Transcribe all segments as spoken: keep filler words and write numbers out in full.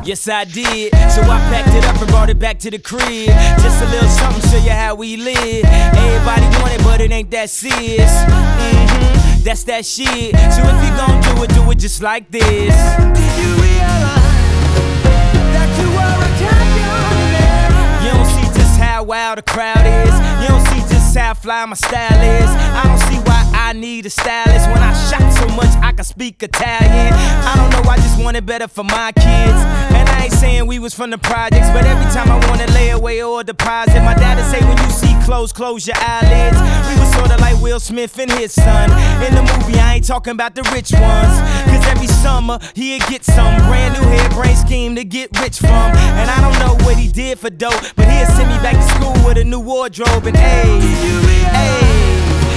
Yes, I did. So I packed it up and brought it back to the crib. Just a little something, show you how we live. Everybody want it, but it ain't that serious. Mm-hmm, that's that shit. So if you gon' do it, do it just like this. Did you realize that you are a champion? You don't see just how wild the crowd is. You don't see just how fly my style is. I don't see why I need a stylist. When I shot so much I can speak Italian. I don't know, I just want it better for my kids. And I ain't saying we was from the projects, but every time I wanna lay away or deposit, my dad'd say when you see clothes, close your eyelids. We was sorta like Will Smith and his son. In the movie I ain't talking about the rich ones, cause every summer he'd get some brand new hairbrain scheme to get rich from. And I don't know what he did for dope, but he'd send me back to school with a new wardrobe. And ayy, ayy,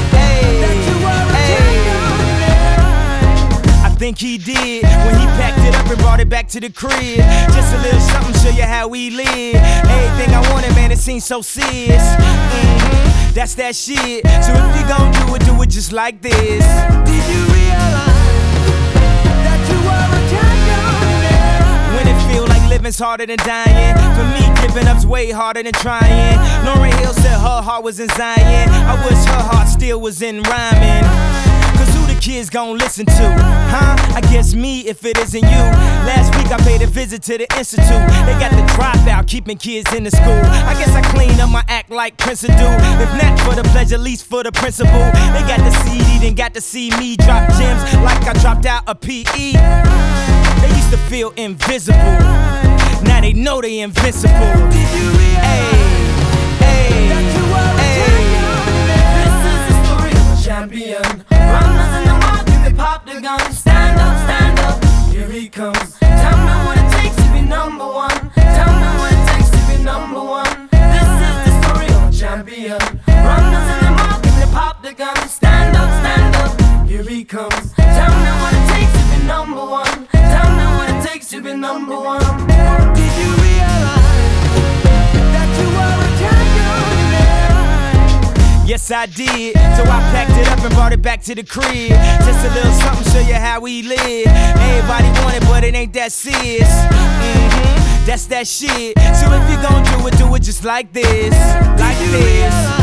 I think he did when he packed it up and brought it back to the crib. Just a little something, show you how we live. Everything I wanted, man, it seems so serious. Mm-hmm, that's that shit. So if you gon' do it, do it just like this. Did you realize that you are a champion? When it feel like living's harder than dying, for me giving up's way harder than trying. Lauryn Hill said her heart was in Zion. I wish her heart still was in rhyming. Cause who the kids gon' listen to? Huh? I guess me if it isn't you. Last week I paid a visit to the institute. They got the dropout keeping kids in the school. I guess I clean up my act like Prince would do. If not for the pleasure, at least for the principle. They got the C D, then got to see me drop gems like I dropped out a P E. They used to feel invisible, now they know they invincible. Did you realize Ay, that you are a ay, champion? This is the story of a champion. Runners in the market, they pop the gun. Stand up, stand up, here he comes. Tell me what it takes to be number one. Tell me what it takes to be number one. This is the story of a champion. Runners in the market, they pop the gun. Stand up, stand up, here he comes. Tell me what it takes to be number one. Tell me what it takes to be number one. Did you realize that you are a champion? yes I did. So I packed it up and brought it back to the crib. Just a little something, show you how we live. Everybody want it, but it ain't that serious. Mm-hmm, that's that shit. So if you gon' do it, do it just like this. Like this.